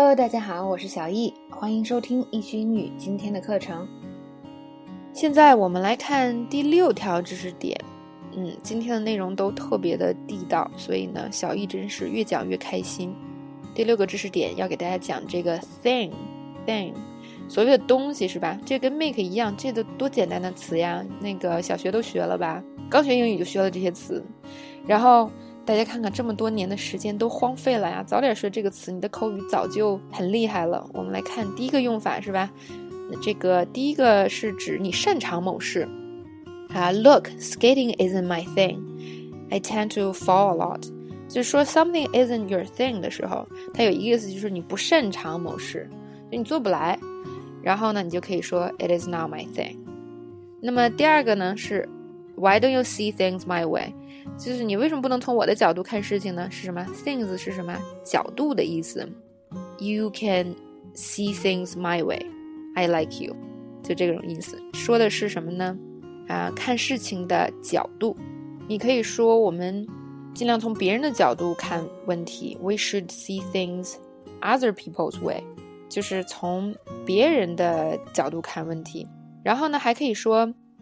Hello， 大家好，我是小易，欢迎收听易学英语今天的课程。现在我们来看第6条知识点。今天的内容都特别的地道，所以呢，小易真是越讲越开心。第6个知识点要给大家讲这个 thing， 所谓的东西是吧？这跟 make 一样，这都多简单的词呀，那个小学都学了吧？刚学英语就学了这些词，然后大家看看这么多年的时间都荒废了呀，早点学这个词，你的口语早就很厉害了。我们来看第一个用法是吧？这个第一个是指你擅长某事。Look, skating isn't my thing. I tend to fall a lot. 就是说 something isn't your thing 的时候，它有一个意思就是你不擅长某事，就你做不来。然后呢，你就可以说 It is not my thing. 那么第二个呢是 Why don't you see things my way?就是你为什么不能从我的角度看事情呢？是什么 things 是什么角度的意思。 You can see things my way. I like you. 就这种意思，说的是什么呢？看事情的角度。你可以说我们尽量从别人的角度看问题。 We should see things other people's way. 就是从别人的角度看问题。然后呢还可以说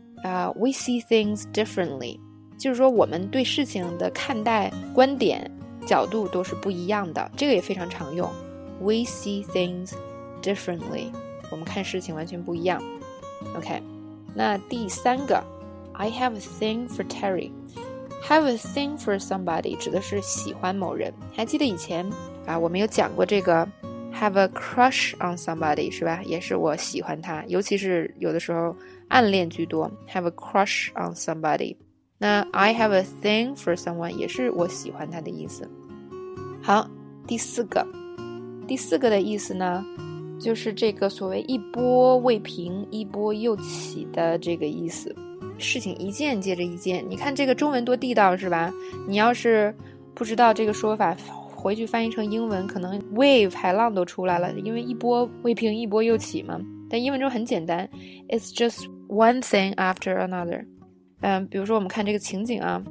We see things differently.就是说我们对事情的看待观点角度都是不一样的，这个也非常常用。 We see things differently. 我们看事情完全不一样。 OK， 那第3个 I have a thing for Terry. Have a thing for somebody 指的是喜欢某人。还记得以前我们有讲过这个 have a crush on somebody 是吧？也是我喜欢他，尤其是有的时候暗恋居多。 Have a crush on somebody。那 I have a thing for someone 也是我喜欢他的意思。好，第四个的意思呢，就是这个所谓一波未平一波又起的这个意思，事情一件接着一件。你看这个中文多地道是吧？你要是不知道这个说法，回去翻译成英文可能 wave 海浪都出来了，因为一波未平一波又起嘛。但英文中很简单， It's just one thing after another。比如说我们看这个情景啊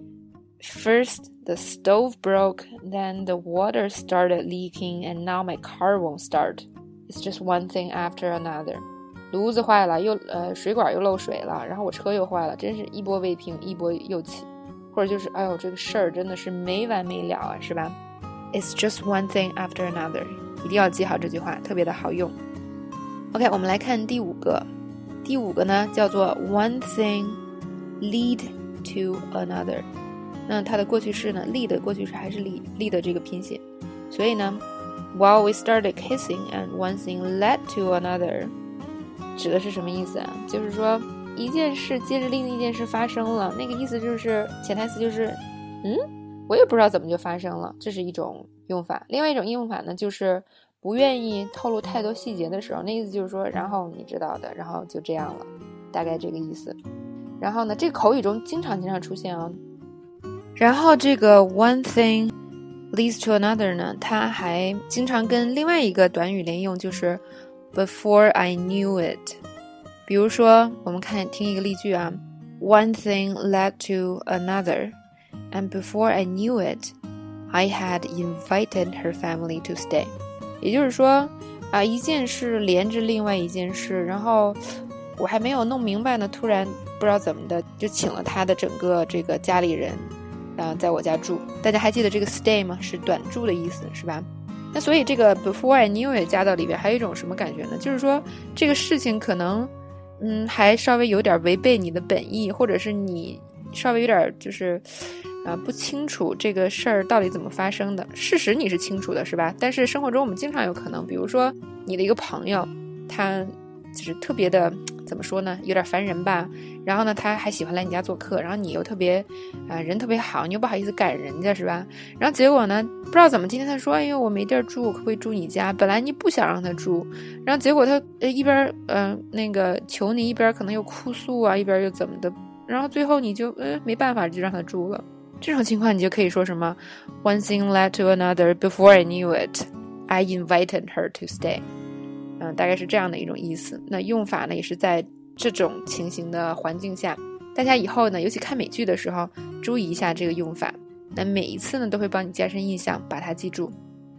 First the stove broke, then the water started leaking, and now my car won't start. It's just one thing after another. 炉子坏了，水管又漏水了，然后我车又坏了，真是一波未平一波又起。或者就是哎呦这个事儿真的是没完没了啊，是吧？ It's just one thing after another. 一定要记好这句话，特别的好用。 OK， 我们来看第5个。第5个呢叫做 one thing lead to another。 那它的过去式呢 lead 过去式还是 lead 的这个拼写，所以呢 while we started kissing and one thing led to another 指的是什么意思啊？就是说一件事接着另一件事发生了，那个意思就是潜台词就是我也不知道怎么就发生了，这是一种用法。另外一种用法呢就是不愿意透露太多细节的时候，那意思就是说然后你知道的，然后就这样了，大概这个意思。然后呢这个口语中经常出现啊。然后这个 one thing leads to another 呢，它还经常跟另外一个短语连用，就是 before I knew it。 比如说我们听一个例句啊 One thing led to another, and before I knew it, I had invited her family to stay。 也就是说一件事连着另外一件事，然后我还没有弄明白呢，突然不知道怎么的就请了他的整个这个家里人在我家住。大家还记得这个 stay 吗？是短住的意思是吧？那所以这个 before I knew it 加到里边还有一种什么感觉呢？就是说这个事情可能还稍微有点违背你的本意，或者是你稍微有点就是不清楚这个事儿到底怎么发生的。事实你是清楚的是吧？但是生活中我们经常有可能，比如说你的一个朋友，他就是特别的怎么说呢，有点烦人吧，然后呢他还喜欢来你家做客，然后你又特别人特别好，你又不好意思赶人家是吧？然后结果呢不知道怎么今天他说哎呦我没地儿住，可不可以住你家？本来你不想让他住，然后结果他一边那个求你，一边可能又哭诉啊，一边又怎么的，然后最后你就没办法就让他住了。这种情况你就可以说什么 One thing led to another, before I knew it, I invited her to stay。大概是这样的一种意思。那用法呢也是在这种情形的环境下，大家以后呢尤其看美剧的时候注意一下这个用法，那每一次呢都会帮你加深印象，把它记住。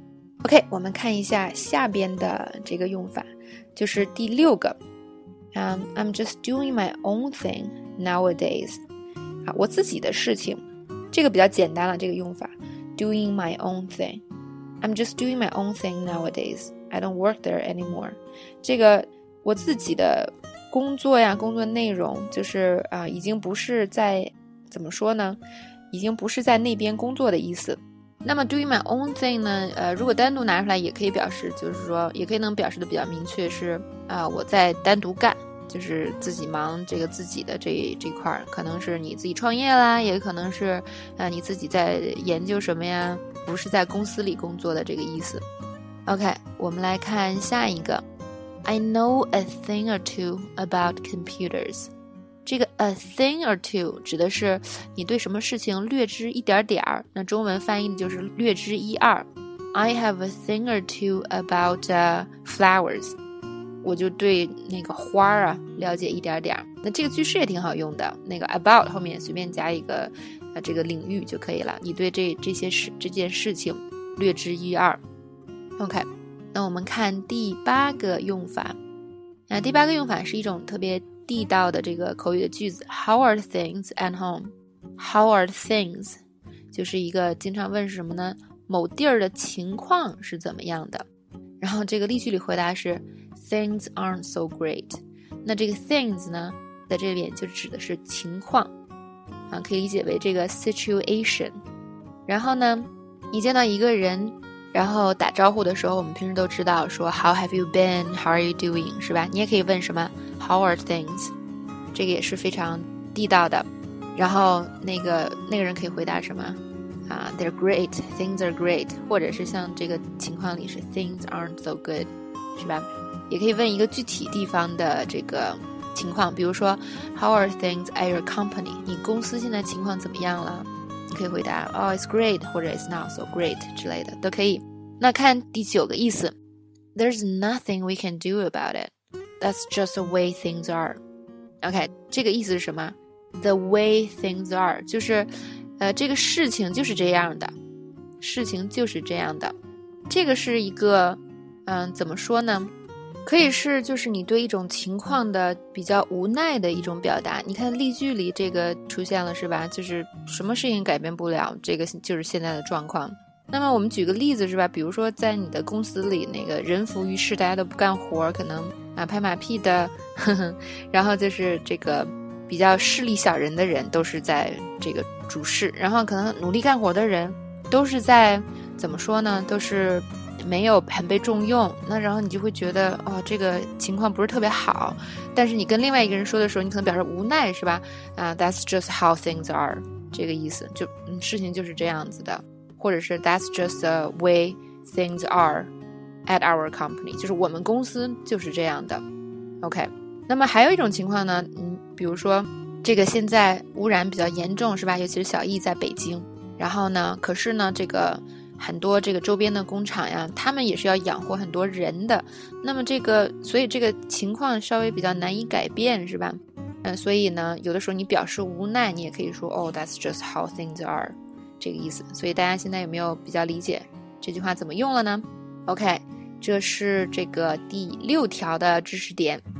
OK， 我们看一下下边的这个用法，就是第6个。I'm just doing my own thing nowadays. 我自己的事情，这个比较简单了，这个用法 doing my own thing. I'm just doing my own thing nowadays. I don't work there anymore. 这个我自己的工作呀，工作内容就是已经不是在怎么说呢？已经不是在那边工作的意思。那么 doing my own thing 呢，如果单独拿出来也可以表示，就是说也可以能表示的比较明确是我在单独干，就是自己忙这个自己的这块，可能是你自己创业啦，也可能是你自己在研究什么呀，不是在公司里工作的这个意思。OK， 我们来看下一个 I know a thing or two about computers。这个 a thing or two 指的是你对什么事情略知一点点，那中文翻译的就是略知一二。I have a thing or two about flowers。我就对那个花了解一点点。那这个句式也挺好用的，那个 about 后面随便加一个这个领域就可以了。你对这件事情略知一二。OK， 那我们看第8个用法。第8个用法是一种特别地道的这个口语的句子 How are things at home? How are things? 就是一个经常问是什么呢？某地儿的情况是怎么样的？然后这个例句里回答是 Things aren't so great. 那这个 things 呢，在这边就指的是情况可以理解为这个 situation。 然后呢，你见到一个人然后打招呼的时候，我们平时都知道说 How have you been? How are you doing? 是吧？你也可以问什么 How are things? 这个也是非常地道的。然后那个人可以回答什么They're great, things are great， 或者是像这个情况里是 Things aren't so good， 是吧？也可以问一个具体地方的这个情况，比如说 How are things at your company? 你公司现在情况怎么样了？你可以回答 Oh, it's great 或者 It's not so great 之类的都可以。那看第9个意思 There's nothing we can do about it. That's just the way things are. OK， 这个意思是什么？ The way things are 就是这个事情就是这样的，事情就是这样的。这个是一个怎么说呢？可以是就是你对一种情况的比较无奈的一种表达。你看例句里这个出现了是吧？就是什么事情改变不了，这个就是现在的状况。那么我们举个例子是吧？比如说在你的公司里，那个人浮于事，大家都不干活，可能拍马屁的，然后就是这个比较势利小人的人都是在这个主事，然后可能努力干活的人都是在怎么说呢？都是没有很被重用。那然后你就会觉得这个情况不是特别好，但是你跟另外一个人说的时候，你可能表示无奈是吧？That's just how things are 这个意思，就事情就是这样子的，或者是 That's just the way things are at our company， 就是我们公司就是这样的。OK， 那么还有一种情况呢，比如说这个现在污染比较严重是吧？尤其是小易在北京，然后呢，可是呢这个很多这个周边的工厂呀，他们也是要养活很多人的，那么所以这个情况稍微比较难以改变是吧？所以呢有的时候你表示无奈，你也可以说that's just how things are 这个意思。所以大家现在有没有比较理解这句话怎么用了呢？ OK， 这是这个第6条的知识点。